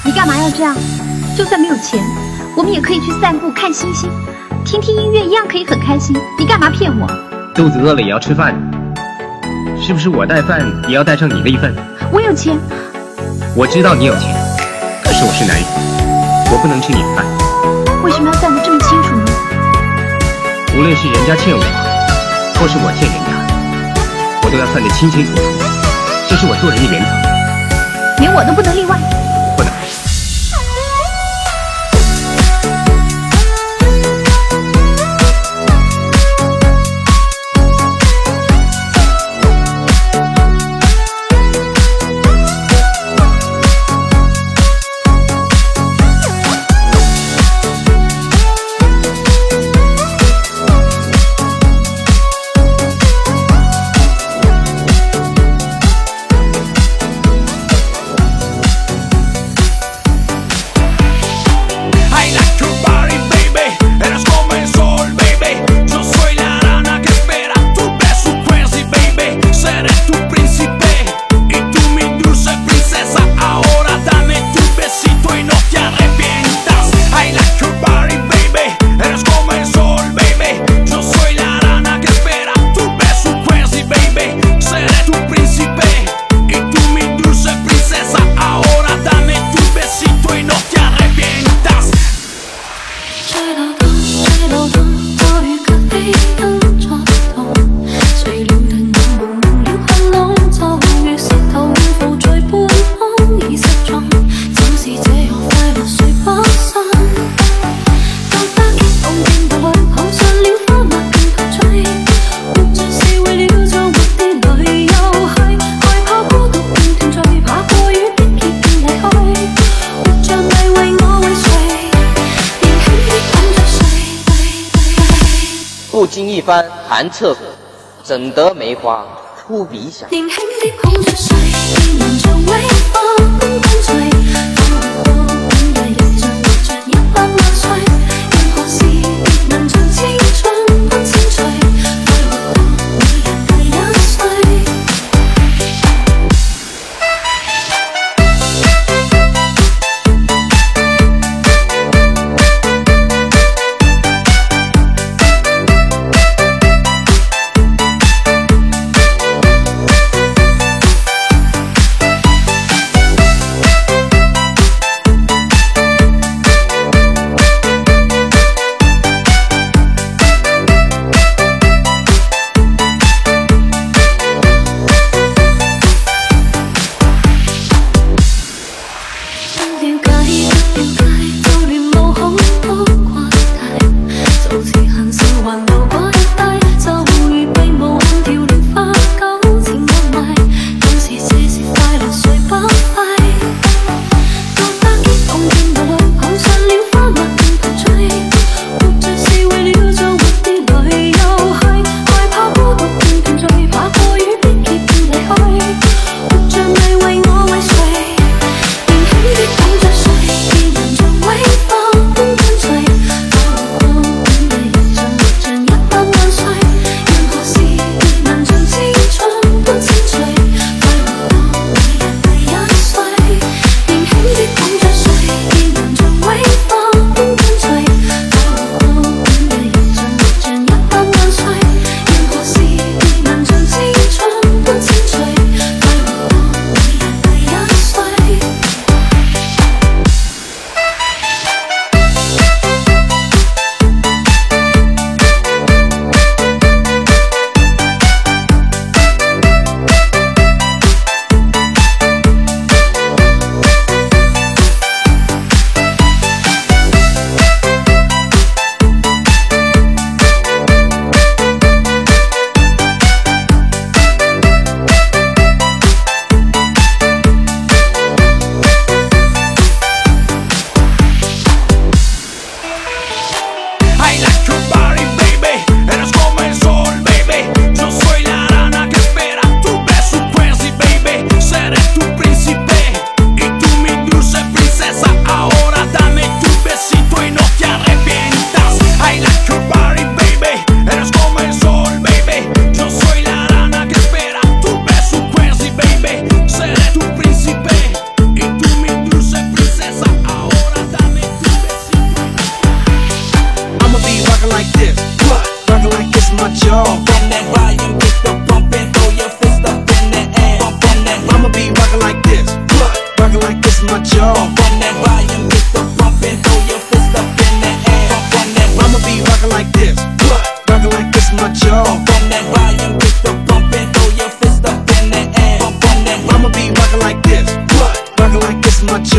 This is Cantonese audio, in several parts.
你干嘛要这样？就算没有钱，我们也可以去散步、看星星，听听音乐，一样可以很开心。你干嘛骗我？ 肚子饿了也要吃饭，是不是我带饭也要带上你的一份？ 我有钱。 我知道你有钱，可是我是男人，我不能吃你的饭。 为什么要算得这么清楚呢？ 无论是人家欠我，或是我欠人家，我都要算得清清楚楚，这是我做人的原则。 连我都不能例外？ 不能。 不经一番寒彻骨，怎得梅花扑鼻响。 年輕的抱着誰，能像微風乾脆，風過本來人像活着100萬歲，任何事亦能像青春般清脆，快活過每日第一歲。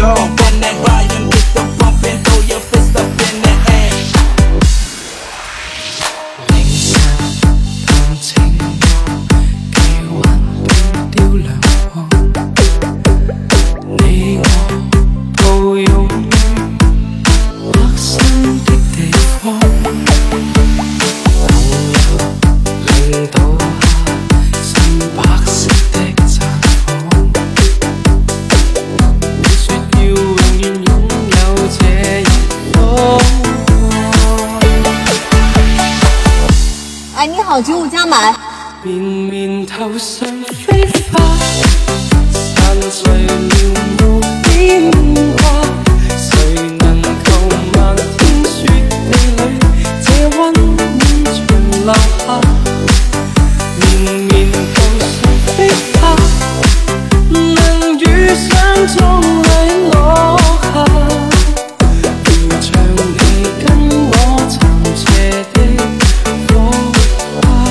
go. Bend that volume, get the bumpin', throw your fist up in the air. 凌晨動情期幻變掉亮光，你我抱擁於陌生的地方，朋友令到下身白色的綻放。你說要永遠擁有這一顆。 哎，你好，95加滿。 綿綿頭上飛花，散聚了無變化。誰能求漫天雪地裏，這溫暖長留下。綿綿頭上飛花，能遇上壯麗落下，如像你跟我殘邪的火花。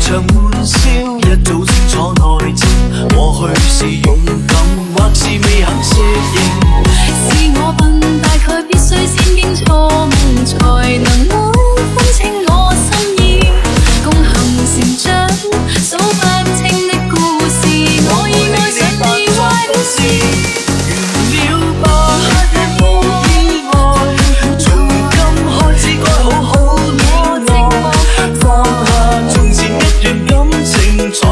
場玩笑，一早清楚內情，過去是勇敢，或是未肯適應。 是我笨，大概必須先經錯誤，才能滿分清我心意。共行成長，數不清的故事，我已愛上你壞故事。 完了吧，無意外，從今開始該好好戀愛，放下從前一段感情。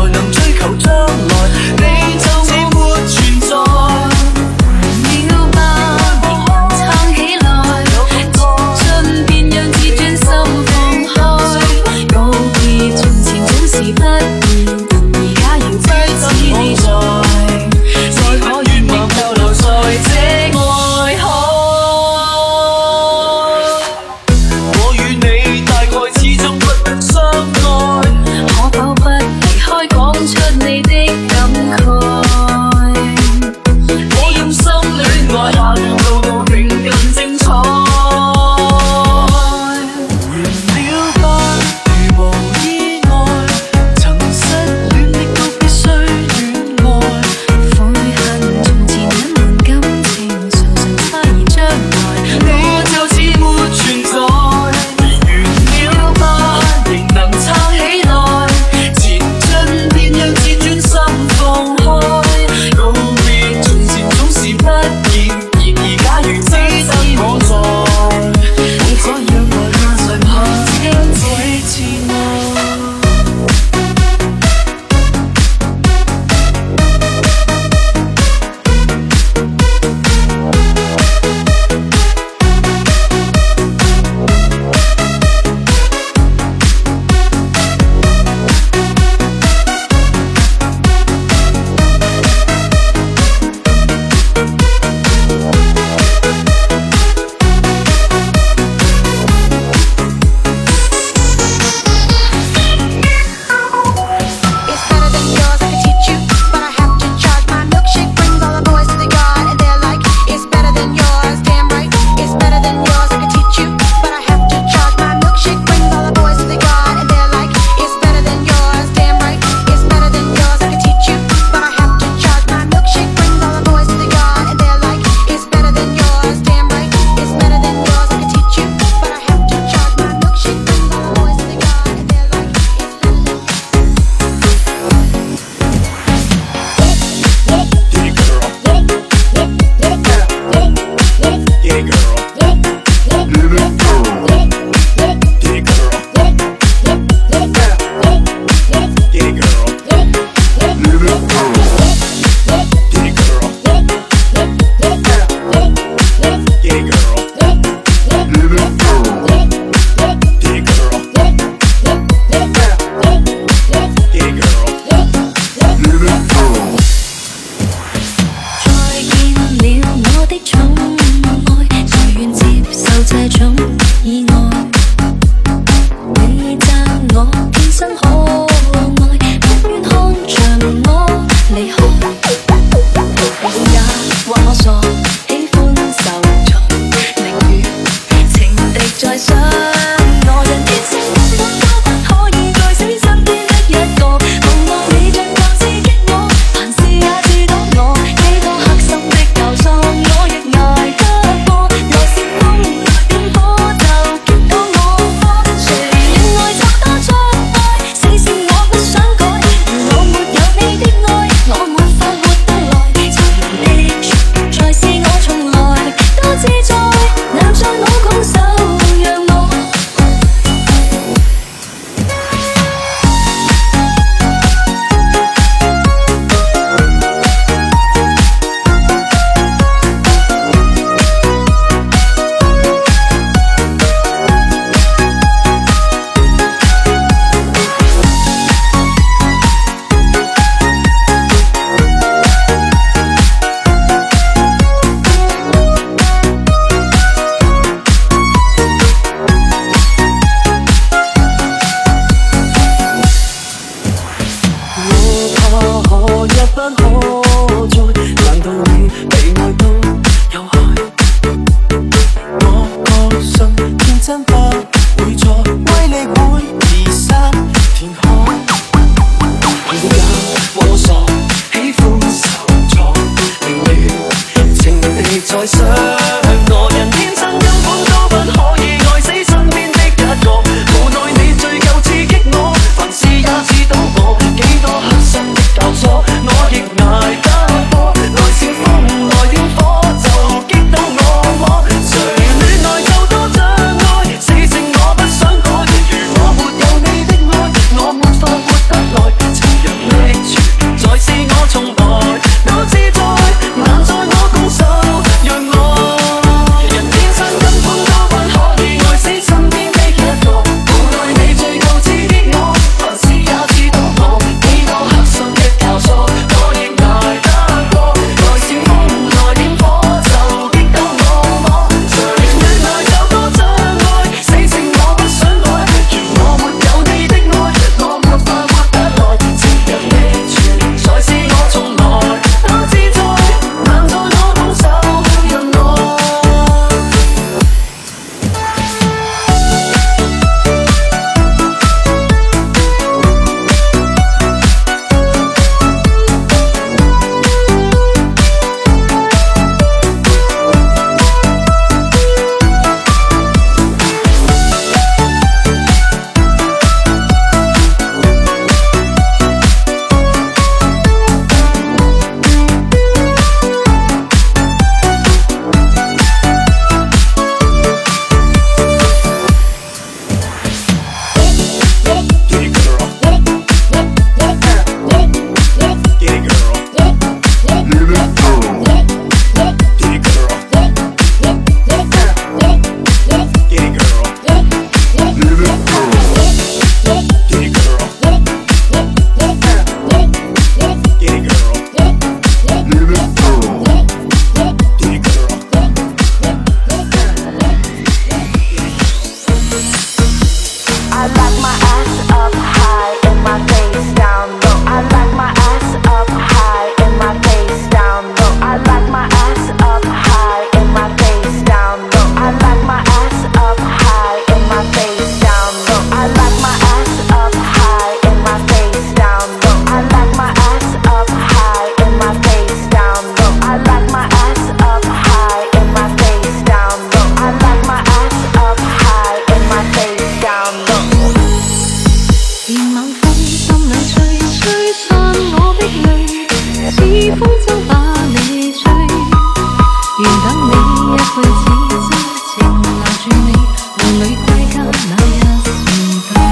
my ass up high and my face down low. I like my ass up high and my face down low. I like my ass up high and my face down low. I like my ass up high and my face down low. I like my ass up high and my face down low. I like my ass up high and my face down low. I like my ass up high and my face down low. I like my ass up high and my face down low. 連晚風心裏吹，吹散我的淚，似風箏把你吹。願等你一輩子真情留住你，夢裏歸家那一時對。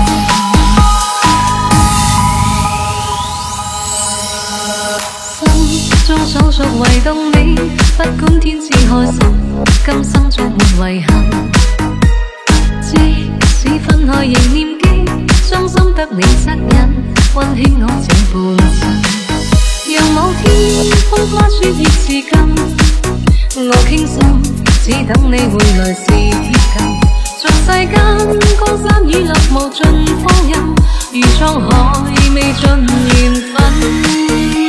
心中所屬唯動你，不管天之開心，今生再沒遺憾。即使分開仍念記，傷心得你惻隱，溫馨我這半生。讓某天風花雪熱似金，我傾心，只等你回來時貼近。俗世間江山雨落無盡芳蔭，如滄海未盡緣分。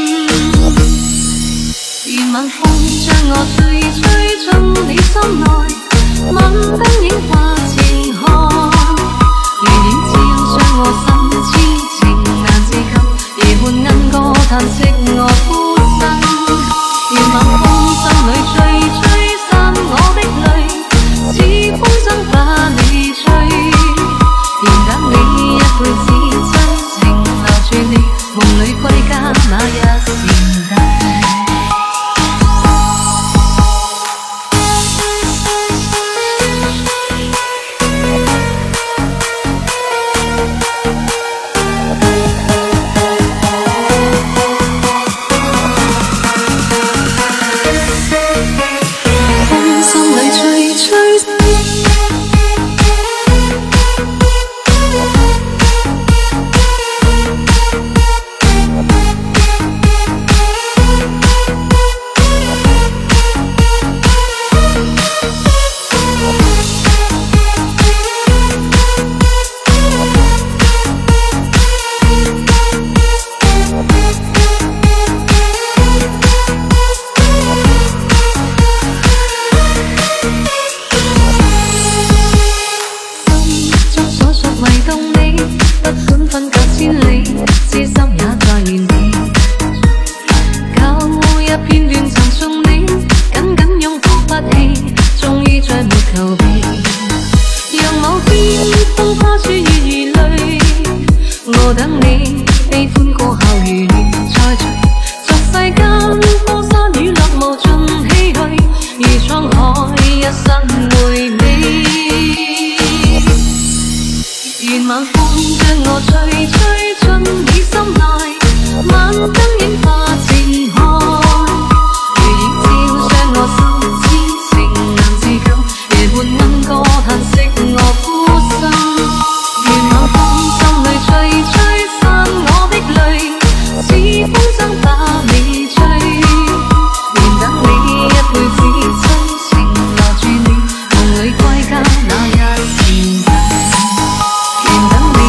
願晚風將我吹，吹進你心內，晚燈映化情海。如影照將我心痴情難自禁，夜半鶯歌嘆息我孤身。願晚風心裏吹，吹散我的淚，似風箏把你吹。願等你一輩子真情留住你，夢裏歸家那一時對。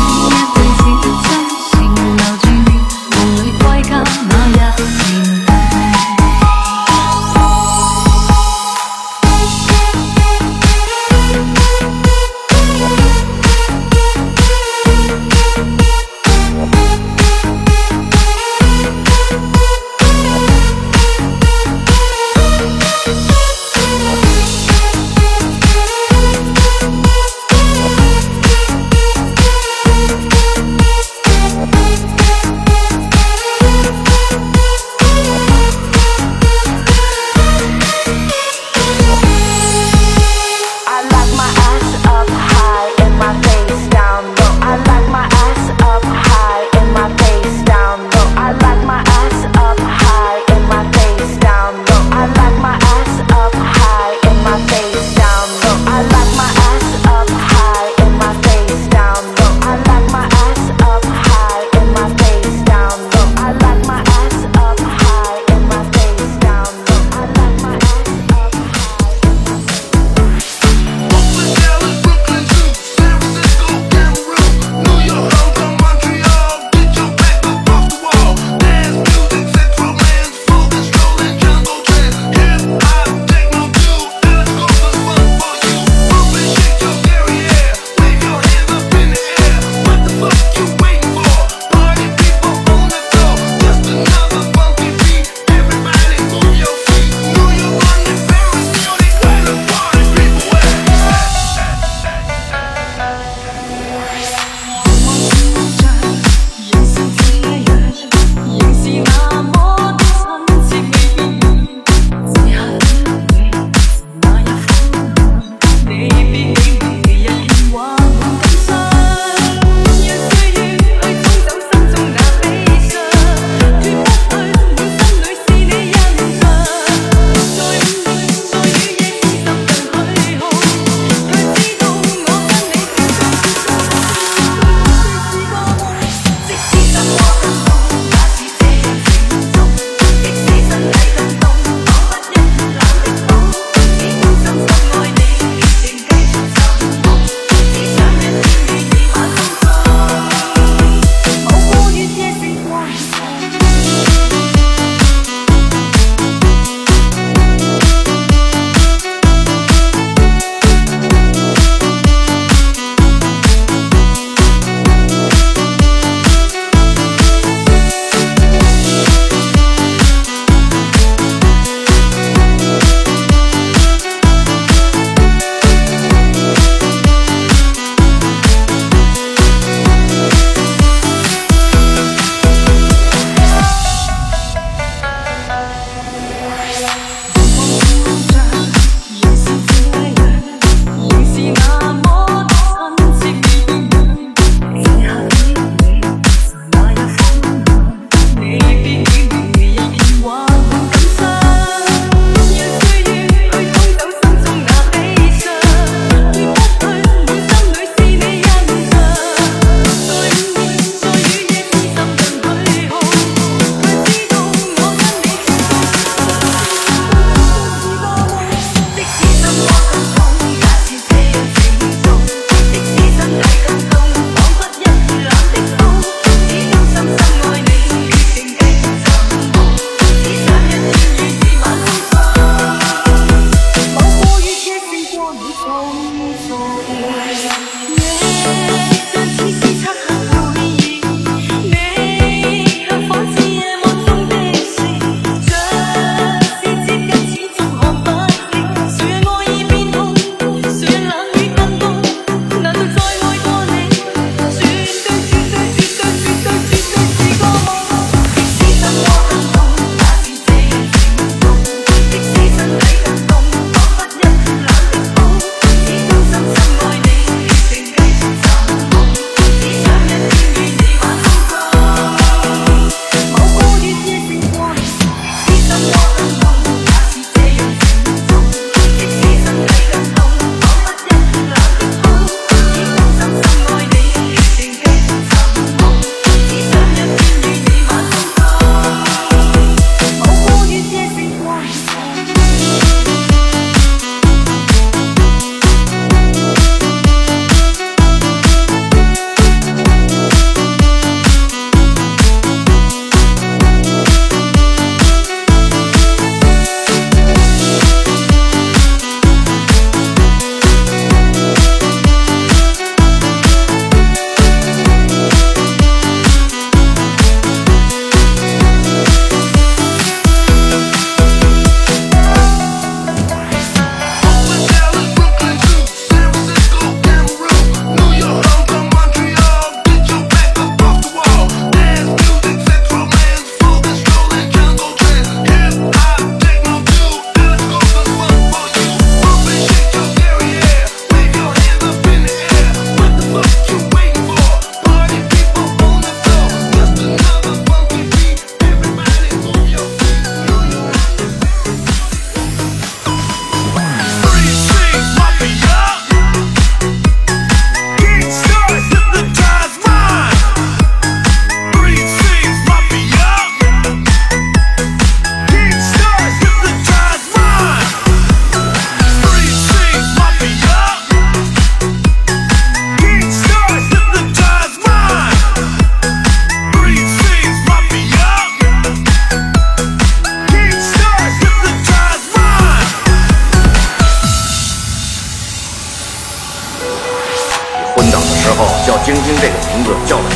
那一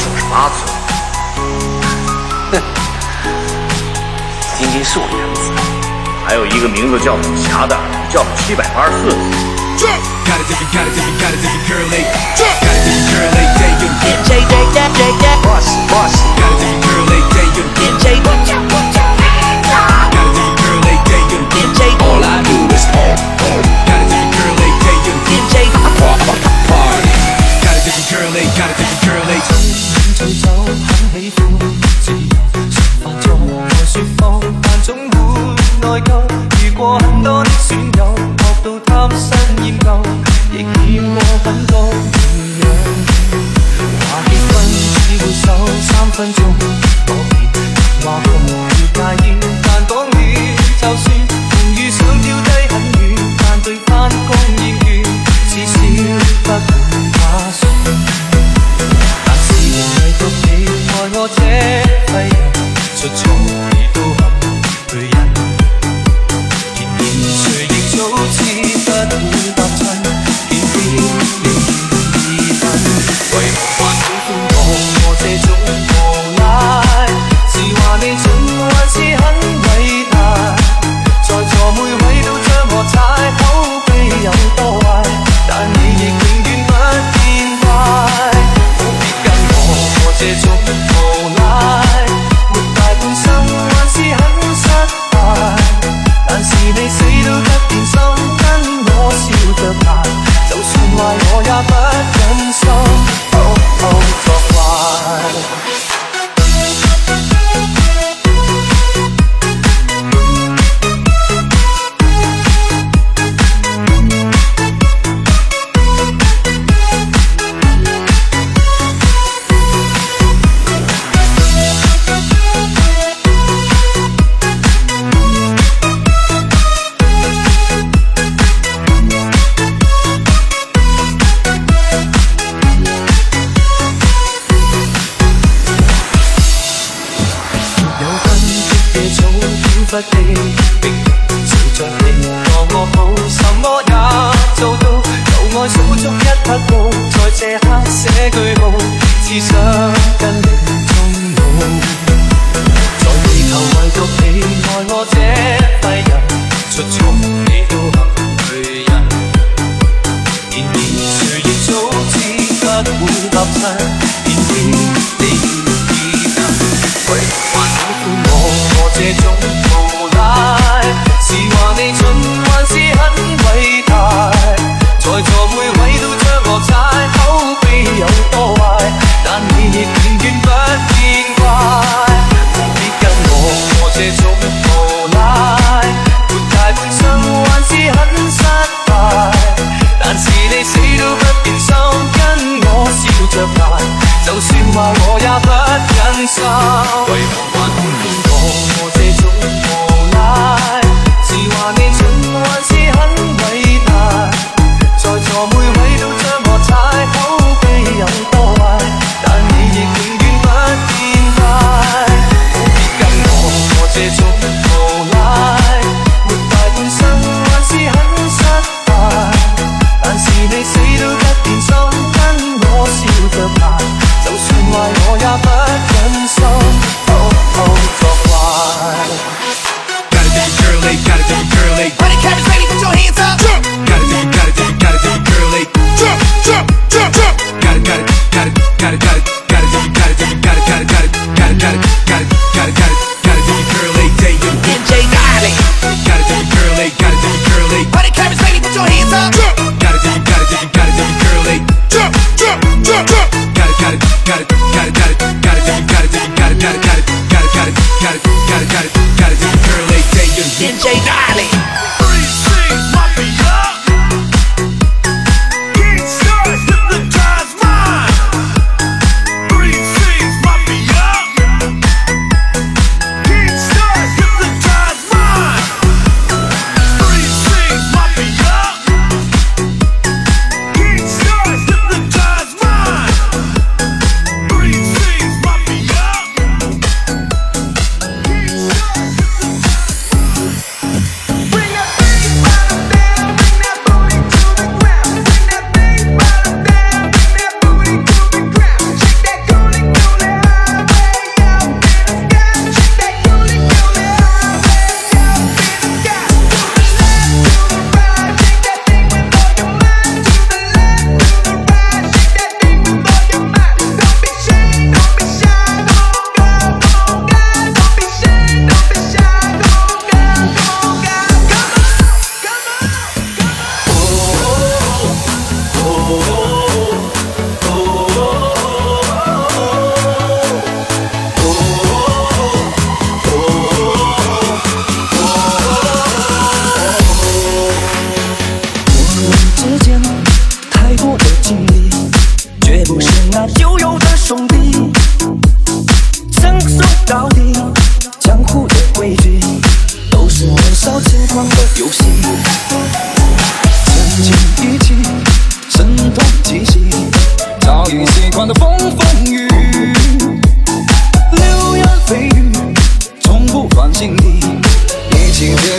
98寸。哼，晶晶是我养子，还有一个名字叫武侠的，叫784次。 All I do is gotta take it curly, DJ party. Gotta take it curly, gotta take it curly. 醉酒很喜歡自由，常犯錯愛説謊，但總會內疚。遇過很多的損友，學到貪新厭舊，亦欠過很多營養。話結婚只會守3分鐘，我見話紅要戒煙，但講了就算。遇想跳低很遠，但對返工厭倦，至少不會打算。但是仍未獨你愛我這廢人，出錯你都肯去忍。然而誰亦早知不會搭襯，偏偏你已笨。為何還喜歡我這種無賴？是話你蠢還是很偉大？在座每位都將我踩，口碑有多壞，但你亦永遠不見壞。何必跟我這種無賴？沒大半生還是很失敗，但是你死都不變心，跟我笑着排，就算壞我也不忍心，作壞。不羈，逼笑着你當我好，什麼也做到，有愛數足一匹布，在這刻寫句號，只想跟你終老。在地球唯獨你愛我這廢人，出錯你都肯去忍。然而誰亦早知不會搭襯，偏偏你已等。為何還喜歡我這種？是話你蠢還是很偉大？在座每位都將我踩，口碑有多壞，但你亦永遠不見怪。何必跟我這種無賴？活大半生還是很失敗，但是你死都不變心，跟我笑着排，就算話我也不忍心。為何還喜歡我這種無賴？是話你蠢還是很偉大？在座每位都將我踩，口碑有多壞，但你亦永遠不見壞。何必跟我這種無賴？活大半生還是很失敗，但是你死都不變心，跟我笑着排，就算壞我也不忍心，作壞。 Gotta do it curly. When the camera's ready, put your hands up. Gotta do it curly. Gotta do it curly. DJ Riley. Gotta do it curly. When the camera's ready, put your hands up. Gotta do it curly. Gotta do it curly. DJ Riley.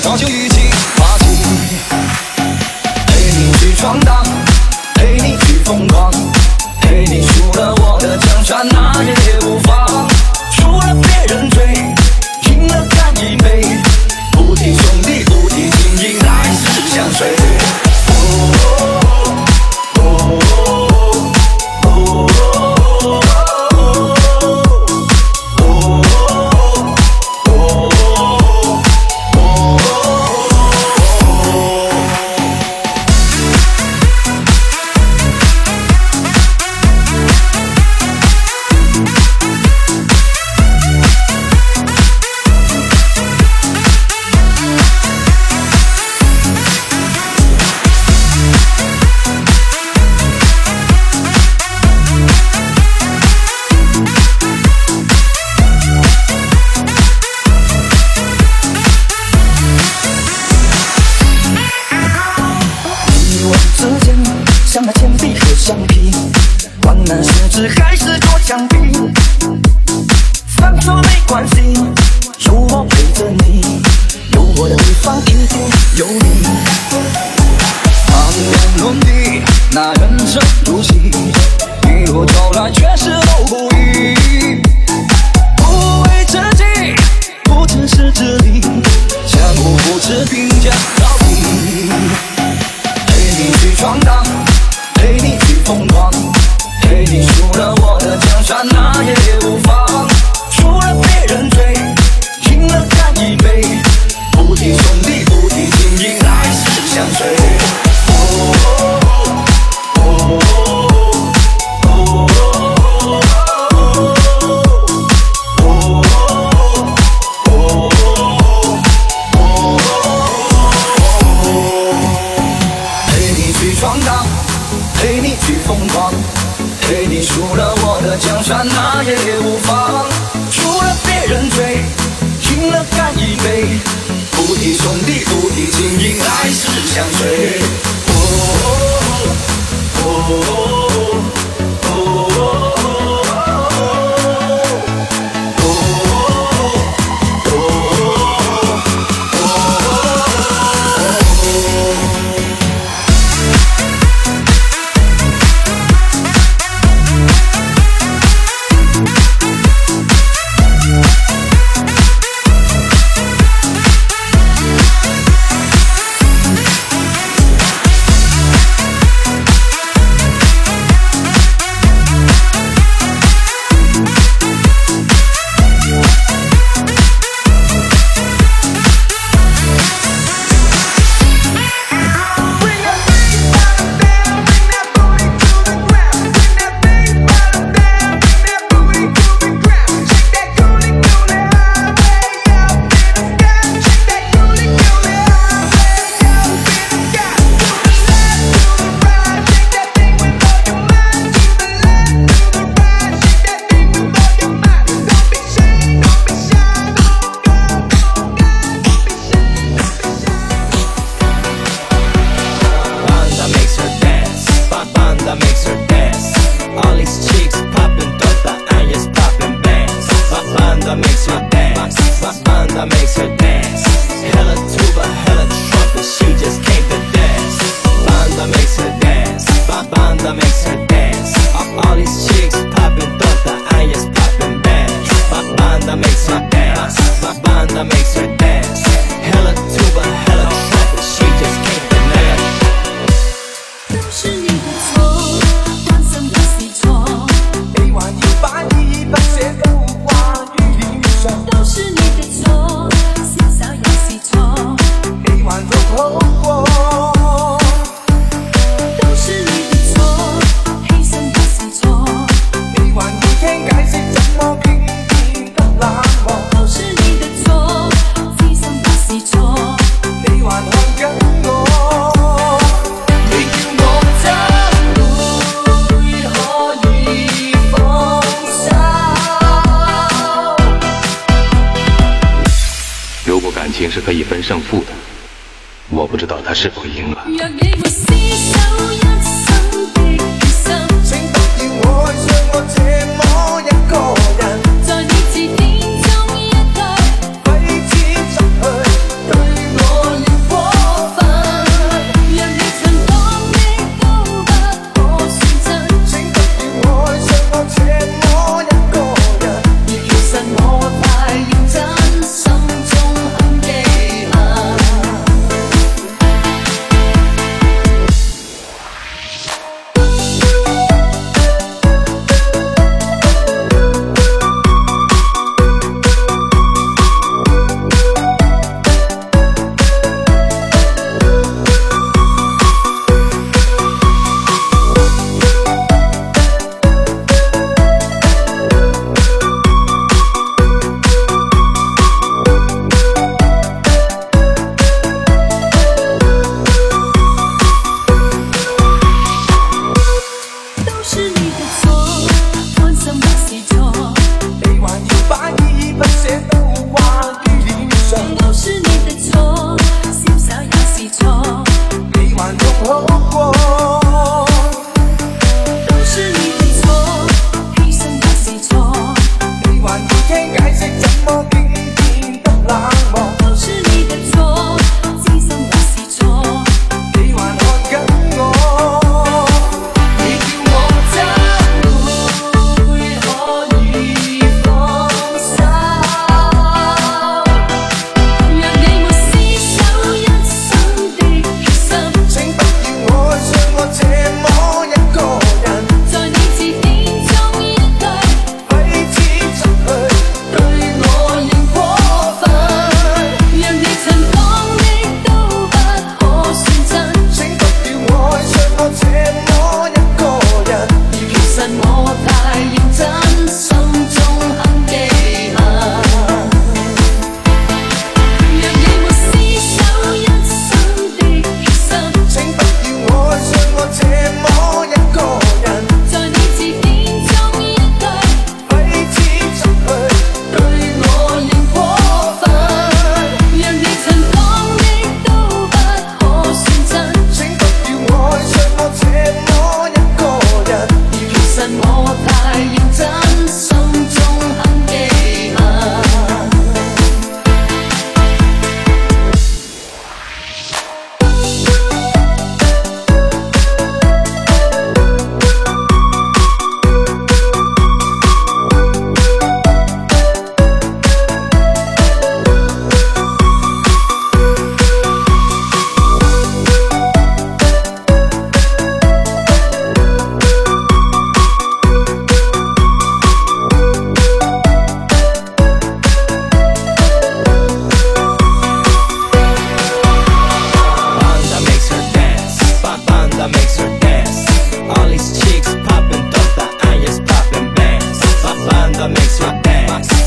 早就一起发起，陪你去闯荡，陪你去疯狂，陪你输了我的江山那也无妨，输了别人追，赢了干一杯，不敌兄弟不敌情谊，来世相随。 像那铅笔和橡皮，管那是纸还是做墙壁，犯错没关系，有我陪着你，有我的地方一定有你。 旁人论地，那人生如戏，一路走来却是都不易，不为自己，不只是自利，相互扶持并肩到底，陪你去闯荡，陪你去疯狂，陪你输了我的江山那也无妨，输了别人追，赢了干一杯，不敌兄弟不敌情谊，来世相随。陪你去闯荡，陪你去疯狂，陪你输了我的江山那也无妨，输了别人追，赢了干一杯，不敌兄弟不敌情谊，来世相随。 感情是可以分胜负的，我不知道他是否赢了。 若你沒廝守一生的決心， 請不要愛上我這麼一個人， 在你字典中一句， 揮之出去，對我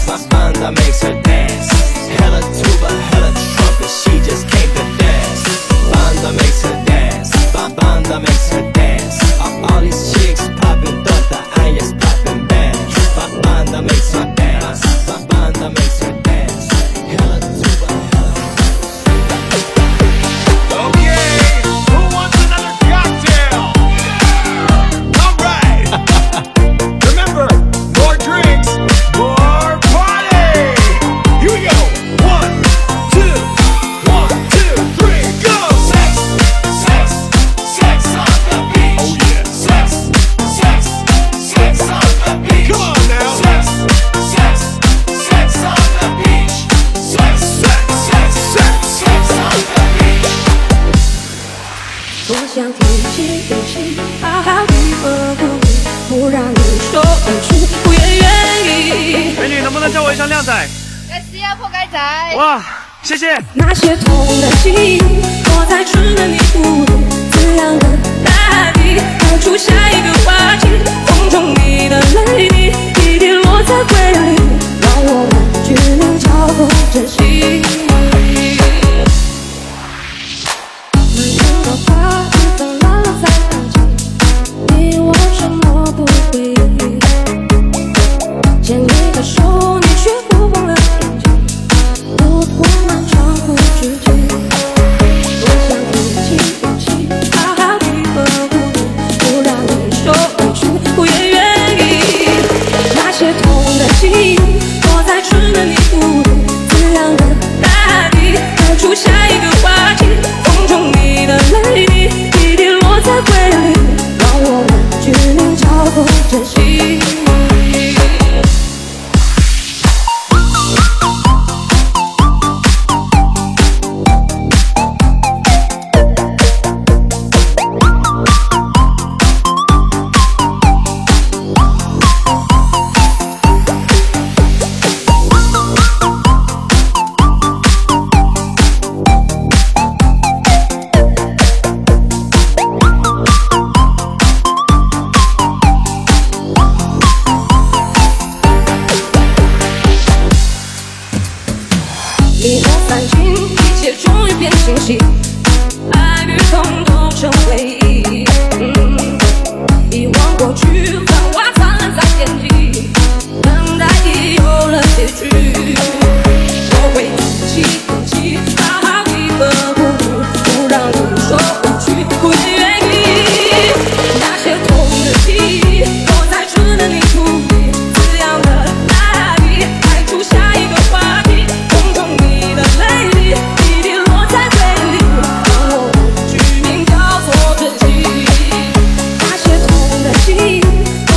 My banda makes her dance. Hella tuba, hella trumpet, she just came to dance. Banda makes her dance. Banda makes her dance. All these chicks popping, the Anya's popping bands. Banda makes her dance. Banda makes her dance. Hella tuba, hella. Okay, who wants another cocktail? All right. Remember, more drinks, more party. Here we go. 1, 2, 1, 2, 3, go. Sex, sex, sex on the beach. Oh yeah. Sex, sex, sex on the beach. Come on now. Sex, sex, sex on the beach. Sex, sex, sex, sex, sex on the beach. 多想提起一起好好的呵护你，不让你说而去，我也愿意。 美女，能不能叫我一声靓仔？ 该吃呀，破该仔。 哇，谢谢。 那些痛的记忆，躲在稚嫩的骨里，滋养的大地，开出下一个话题。风中你的泪滴，滴滴落在回里，让我们取名叫做珍惜。满城的花已纷乱了在安静，你我什么不回忆？牵你的手，你却不忘了眼睛，路途漫长不知觉。多想提起勇气，好好的呵护你，不让你受委屈，我也愿意。那些痛的记忆，躲在稚嫩的骨里，滋养的大地，开出下一个话题。风中你的泪滴，滴滴落在回里，让我们取名叫做珍惜。一落散尽，一切终于变清晰，爱与痛都成回忆。遗忘过去，繁华灿烂在眼底，等待已有了结局。我会鼓起勇气，好好的呵护你，不让你受委屈，我也愿意。那些痛的记忆，躲在稚嫩的土里，滋养的大地，开出下一个话题。风中你的泪滴，滴滴落在回里，让我们取名叫做珍惜。那些痛的记忆，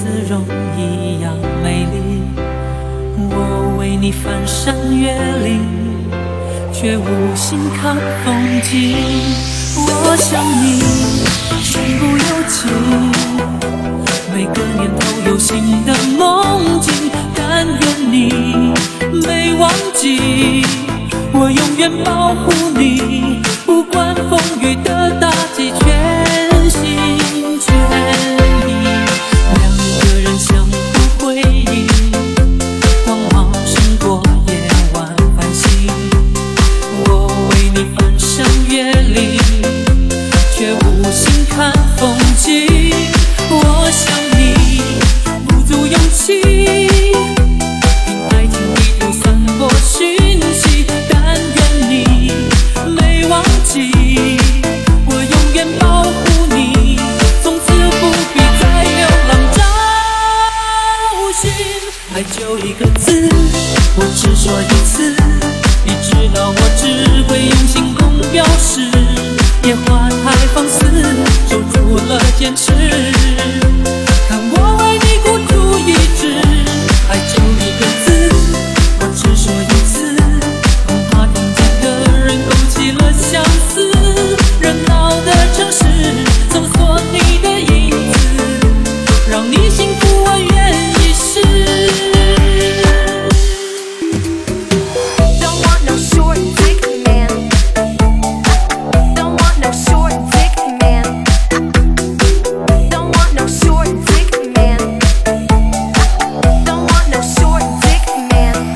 容一样美丽。我为你翻山越岭，却无心看风景。我想你身不由己，每个念头有新的梦境。但愿你没忘记，我永远保护你，不管风雨的打击，全心全意。两个人相互辉映，光芒胜过夜晚繁星。我为你翻山越岭，却无心看风景。我想你不足勇气，凭爱情地图散播讯息。但愿你没忘记，我永远保护你，从此不必再流浪找寻。爱就一个字，我只说一次，你知道我只会用行动表示。野花太放肆，守住了坚持，看我为你孤注一掷。爱就一个字，我只说一次，恐怕听见的人勾起了相思。热闹的城市搜索你的影子，让你幸福我愿意试。 Don't want no short dick man. Don't want no short dick man. Don't want no short dick man. Don't want no short dick man.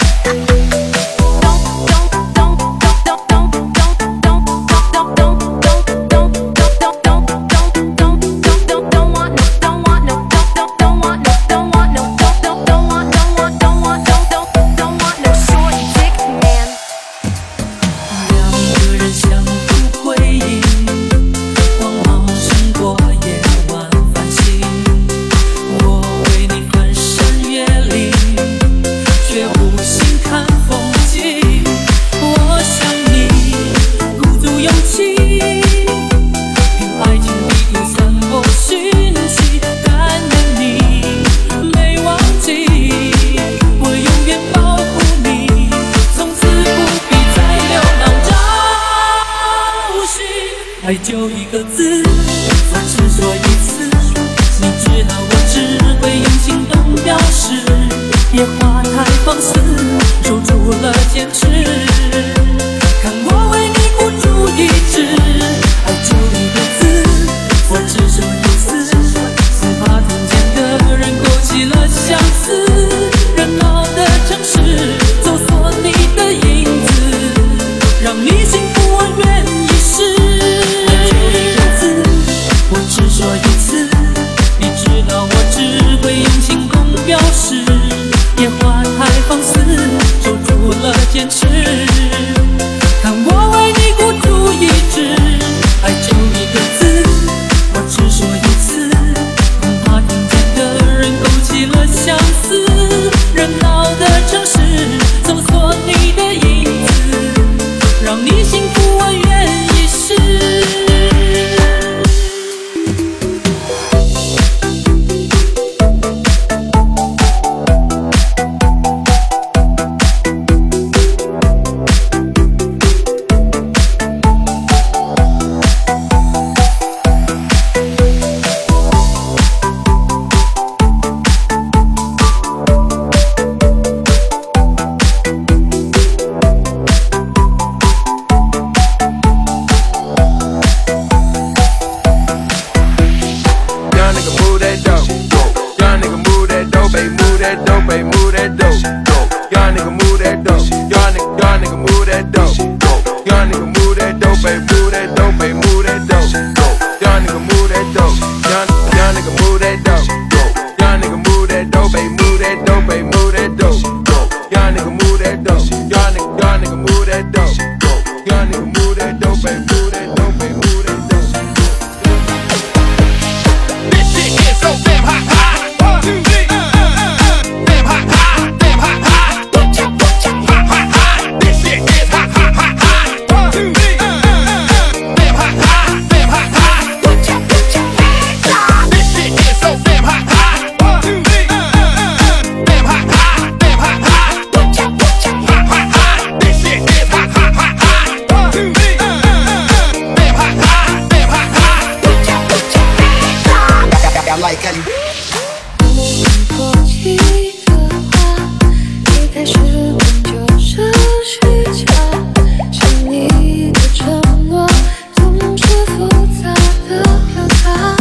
爱就一个字，我只说一次，你知道我只会用行动表示。野花太放肆，守住了坚持，看我为你孤注一掷。爱就一个字，我只说一次，恐怕听见的人勾起了相思。热闹的城市搜索你的影子，让你幸福我愿意试。我只说一次，你知道我只会用行动表示。野花太放肆，守住了坚持，看我为你孤注一掷。爱就一个字，我只说一次，恐怕听见的人勾起了相思。热闹的城市搜索你的影子，让你幸福我愿意试。 So like it。 过期的话，一开始本就是虚假，像你的承诺总是复杂的表达。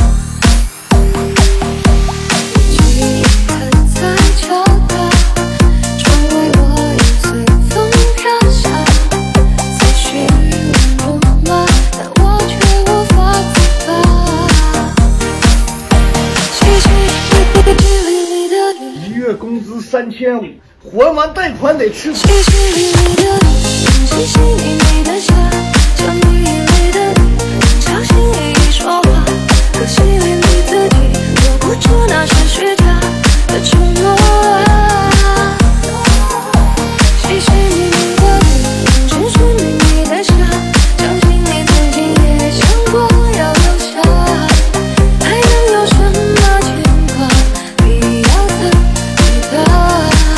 记忆还在敲打，窗外落叶随风飘下，思绪乱如麻，但我却无法自拔。谢谢一月工资3500，还完贷款得吃。 淅淅沥沥的雨，淅淅沥沥的下，像雨眼里的你，小心翼翼说话，可惜连你自己都不知那是虚假的承诺啊。淅淅沥沥的雨，淅淅沥沥的下，相信你曾经也想过要留下，还能有什么牵挂？必要怎知道？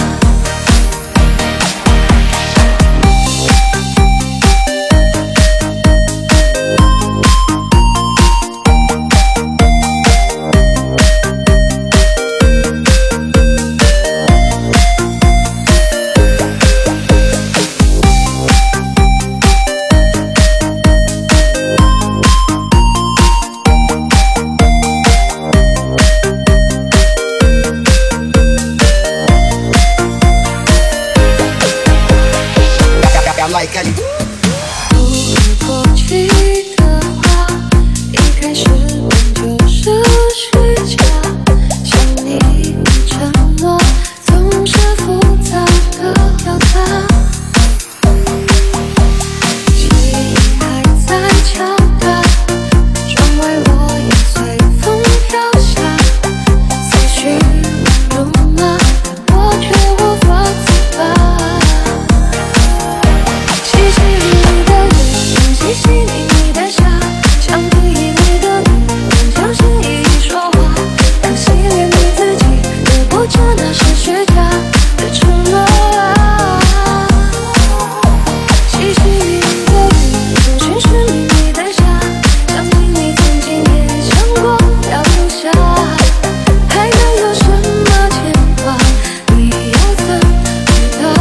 like it。 不会过期的话，一开始本就是虚假，像你的承诺总是复杂的表达。记忆还在敲打，窗外落叶随风飘下，思绪乱如麻，但我却无法自拔。淅淅沥沥的雨，淅淅沥沥的下，像雨眼里的你，总小心翼翼说话，可惜连你自己也不知那是虚假的承诺啊。淅淅沥沥的雨，淅淅沥沥的下，相信你曾经也想过要留下，还能有什么牵挂？你要怎知道？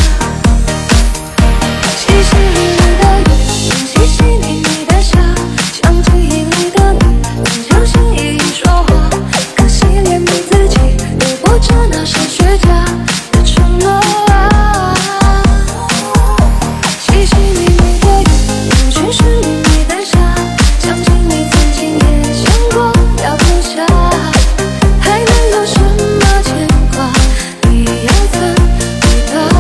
淅淅沥沥的雨，淅淅沥沥的下，像记忆里的你，总小心翼翼说话，可惜连你自己也不知那是虚假的承诺啊。淅淅沥沥的雨，淅淅沥沥的下，相信你曾经也想过要留下，还能有什么牵挂？你要怎知道？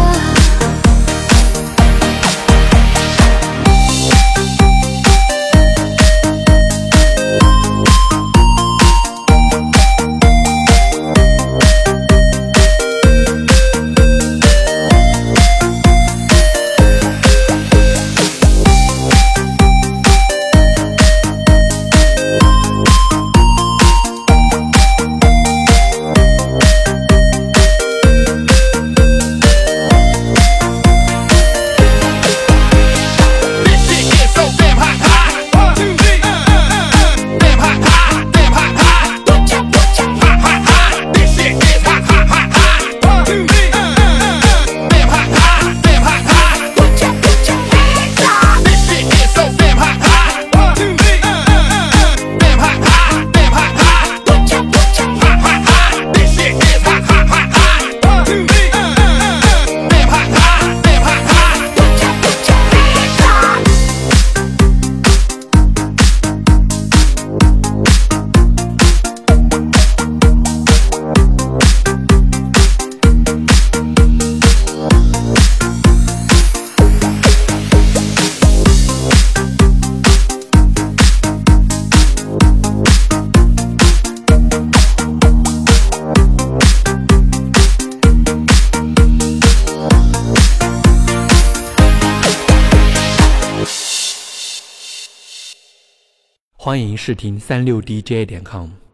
欢迎试听36DJ.com。